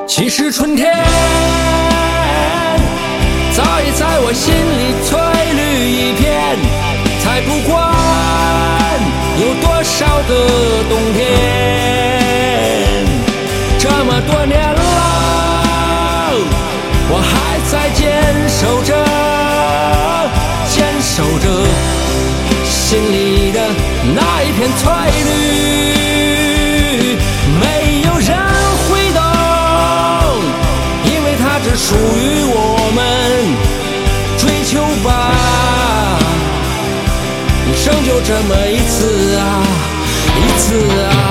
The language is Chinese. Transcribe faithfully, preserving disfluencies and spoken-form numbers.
其实春天早已在我心里翠绿一片，才不管有多少个冬天。这么多年了，我还在坚守着，坚守着心里的那一片翠绿。没有人会懂，因为它只属于我们。追求吧，一生就这么一次啊，一次啊。